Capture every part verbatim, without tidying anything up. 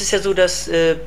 ist ja so, dass äh,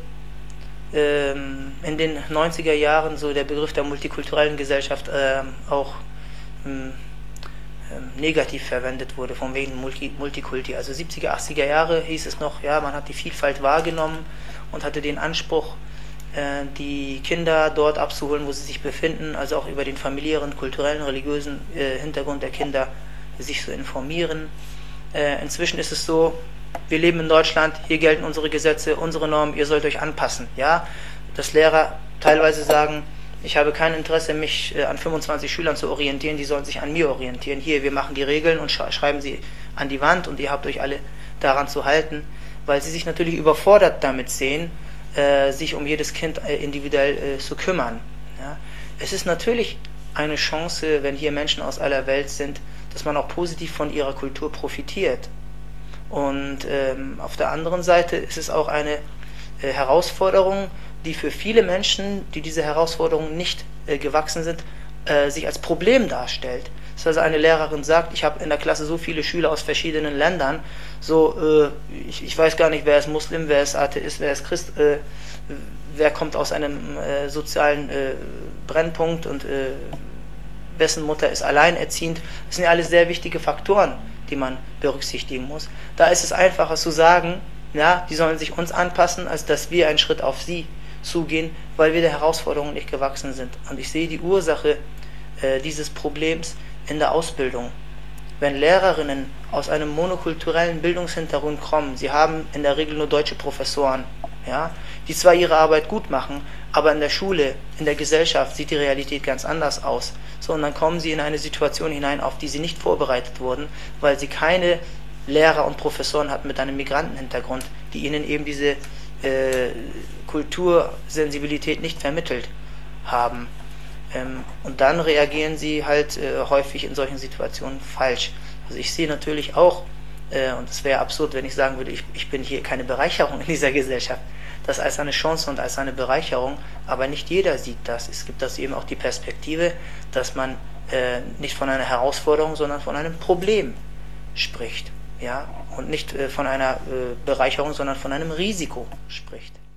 ähm, in den neunziger Jahren so der Begriff der multikulturellen Gesellschaft äh, auch ähm, ähm, negativ verwendet wurde, von wegen Multi Multikulti. Also siebziger, achtziger Jahre hieß es noch, ja, man hat die Vielfalt wahrgenommen und hatte den Anspruch, äh, die Kinder dort abzuholen, wo sie sich befinden, also auch über den familiären, kulturellen, religiösen äh, Hintergrund der Kinder sich zu informieren. Äh, inzwischen ist es so, wir leben in Deutschland, hier gelten unsere Gesetze, unsere Normen, ihr sollt euch anpassen. Ja? Dass Lehrer teilweise sagen, ich habe kein Interesse, mich äh, an fünfundzwanzig Schülern zu orientieren, die sollen sich an mir orientieren. Hier, wir machen die Regeln und sch schreiben sie an die Wand und ihr habt euch alle daran zu halten, weil sie sich natürlich überfordert damit sehen, äh, sich um jedes Kind äh, individuell äh, zu kümmern. Ja? Es ist natürlich eine Chance, wenn hier Menschen aus aller Welt sind, dass man auch positiv von ihrer Kultur profitiert. Und ähm, auf der anderen Seite ist es auch eine äh, Herausforderung, die für viele Menschen, die diese Herausforderung nicht äh, gewachsen sind, äh, sich als Problem darstellt. Dass also eine Lehrerin sagt, ich habe in der Klasse so viele Schüler aus verschiedenen Ländern, so äh, ich, ich weiß gar nicht, wer ist Muslim, wer ist Atheist, wer ist Christ, äh, wer kommt aus einem äh, sozialen äh, Brennpunkt und äh, wessen Mutter ist alleinerziehend. Das sind ja alles sehr wichtige Faktoren, die man berücksichtigen muss. Da ist es einfacher zu sagen, ja, die sollen sich uns anpassen, als dass wir einen Schritt auf sie zugehen, weil wir der Herausforderung nicht gewachsen sind. Und ich sehe die Ursache äh, dieses Problems in der Ausbildung. Wenn Lehrerinnen aus einem monokulturellen Bildungshintergrund kommen, sie haben in der Regel nur deutsche Professoren, ja, die zwar ihre Arbeit gut machen, aber in der Schule, in der Gesellschaft sieht die Realität ganz anders aus. So, und dann kommen sie in eine Situation hinein, auf die sie nicht vorbereitet wurden, weil sie keine Lehrer und Professoren hatten mit einem Migrantenhintergrund, die ihnen eben diese äh, Kultursensibilität nicht vermittelt haben. Ähm, und dann reagieren sie halt äh, häufig in solchen Situationen falsch. Also ich sehe natürlich auch, äh, und es wäre absurd, wenn ich sagen würde, ich, ich bin hier keine Bereicherung in dieser Gesellschaft, das als eine Chance und als eine Bereicherung, aber nicht jeder sieht das. Es gibt das eben auch die Perspektive, dass man äh, nicht von einer Herausforderung, sondern von einem Problem spricht, ja, und nicht äh, von einer äh, Bereicherung, sondern von einem Risiko spricht.